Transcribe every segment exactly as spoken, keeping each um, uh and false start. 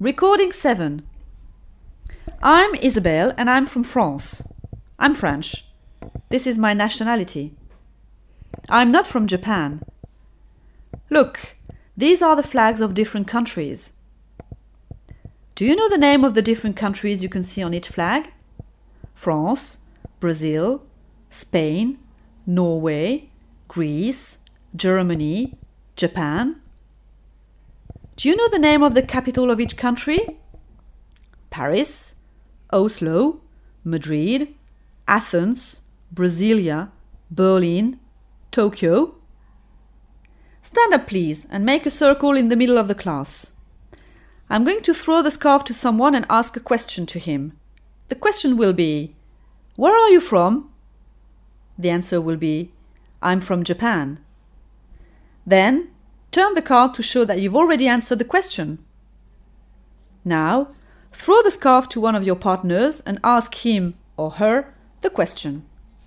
Recording seven. I'm Isabelle and I'm from France. I'm French. This is my nationality. I'm not from Japan. Look, these are the flags of different countries. Do you know the name of the different countries you can see on each flag? France, Brazil, Spain, Norway, Greece, Germany, Japan. Do you know the name of the capital of each country? Paris, Oslo, Madrid, Athens, Brasilia, Berlin, Tokyo. Stand up, please, and make a circle in the middle of the class. I'm going to throw the scarf to someone and ask a question to him. The question will be, "Where are you from?" The answer will be, "I'm from Japan." Then, turn the card to show that you've already answered the question. Now, throw the scarf to one of your partners and ask him or her the question.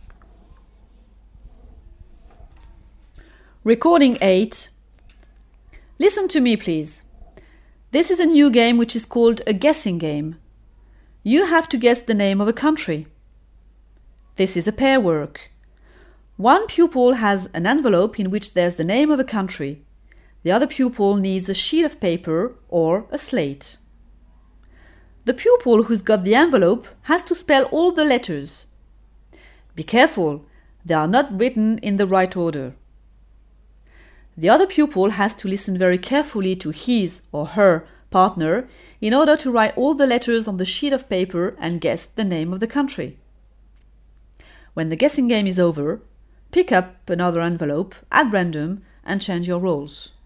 Recording eight. Listen to me, please. This is a new game which is called a guessing game. You have to guess the name of a country. This is a pair work. One pupil has an envelope in which there's the name of a country. The other pupil needs a sheet of paper or a slate. The pupil who's got the envelope has to spell all the letters. Be careful, they are not written in the right order. The other pupil has to listen very carefully to his or her partner in order to write all the letters on the sheet of paper and guess the name of the country. When the guessing game is over, pick up another envelope at random and change your roles.